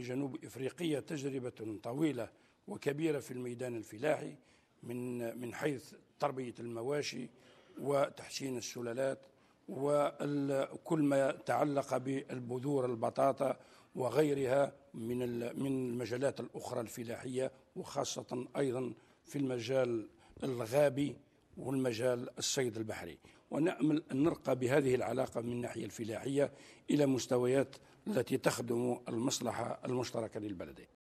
جنوب إفريقيا تجربة طويلة وكبيرة في الميدان الفلاحي من حيث تربية المواشي وتحسين السلالات وكل ما تعلق بالبذور البطاطا وغيرها من المجالات الأخرى الفلاحية، وخاصة أيضا في المجال الغابي والمجال الصيد البحري. ونأمل أن نرقى بهذه العلاقة من الناحية الفلاحية إلى مستويات التي تخدم المصلحة المشتركة للبلدين.